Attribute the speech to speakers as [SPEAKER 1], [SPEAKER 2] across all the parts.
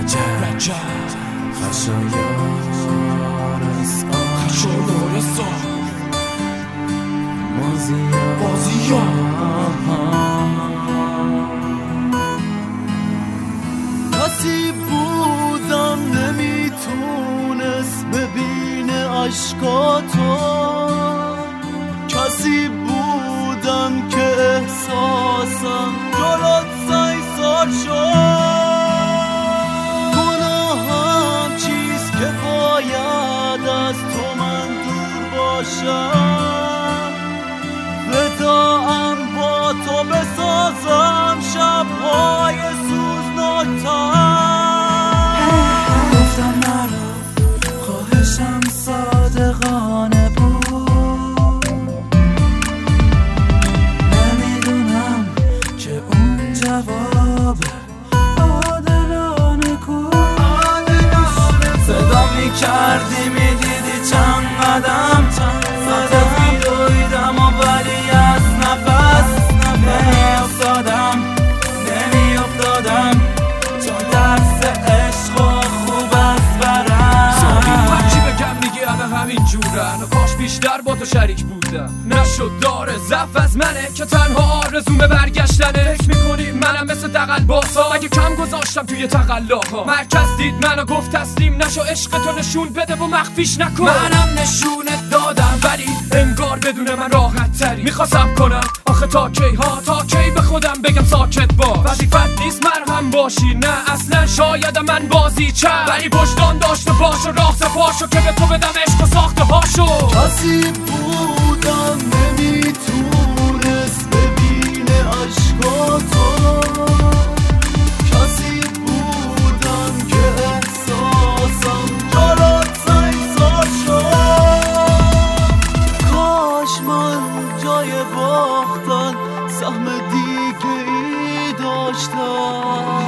[SPEAKER 1] رجب خشایار سا مازیار
[SPEAKER 2] کسی بودم نمیتونست ببینه عشقاتو، کسی بودم که احساسم جلوت سیسار شد. گناهم چیست که باید از تو من دور باشم، وداعم با تو بسازم شبهای سوزناکتر.
[SPEAKER 1] گفتم نرو، خواهشم صادقانه بود، نمیدونم که اون جواب عادلانه کو. صدا میکردی میدیدی چند قدم صدت میدویدم و ولی از نفس نمیافتادم چون درس عشق و خوب از برم.
[SPEAKER 3] سامی من چی بگم میگی همه همین جورن، کاش بیشتر با تو شریک بودم. نشد داره ضعف از منه که تنها آرزومه برگشتنه. فکر میکنی منم مثل دغل باسا، مگه کم گذاشتم توی تقلاها. مرکز دید منو گفت تسلیم نشو، عشق تو نشون بده و مخفیش نکن. منم نشونت دادم ولی انگار بدون من راحت تری. میخواستم کنم آخه تا کی به خودم بگم ساکت باش. وظیفت نیست مرهم باشی، نه اصلا شاید من بازی چند، ولی وجدان داشته باش و راه سپاشو که به تو بدم عشق و ساخته هاشو.
[SPEAKER 2] کسی بودم نمیتونست ببینه عشقاتو، کسی بودم که احساسم جلوت سیسار شد. کاش من جای باختن سهم دیگه ای داشتم،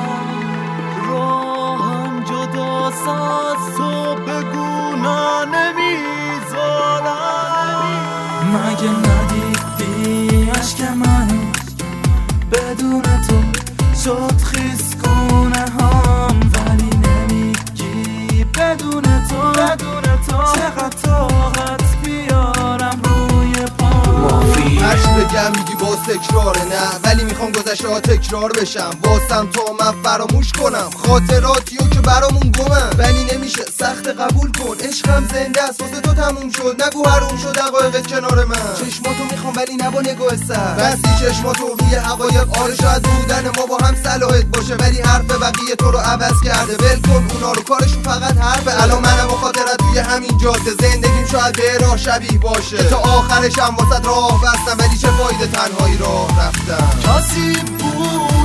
[SPEAKER 2] راهم جداست از تو بگو نه نمیذارم.
[SPEAKER 1] مگه ندیدی عشق منو بدون تو شد خیسکونه هم، ولی نمیگی بدون تو چقدر طاقت بیارم روی پام.
[SPEAKER 4] هرچی بگم میگی باز تکراره، نه ولی میخوام گذشته ها تکرار بشم. واسم تو من فراموش کنم خاطراتیو که برامون گمم، ولی نمیشه سخت قبول کن. عشقم زنده است واسه تو تموم شد، نگو حروم شد دقایقت کنار من. چشماتو میخوام ولی نه با نگاه سر، بستی چشماتو روی حقایق. آره شاید بودن ما با هم صلاحت باشه، ولی حرف بقیه تو رو عوض کرده. ول کن اونا رو، کارشون فقط حرفه. الان منم و خاطرت توی همین جاده، زندگیم شاید به راه شبیه باشه. تا آخرشم واسه راه بستم، ولی چه فایده تنهایی راه رفتم.
[SPEAKER 2] کسی بود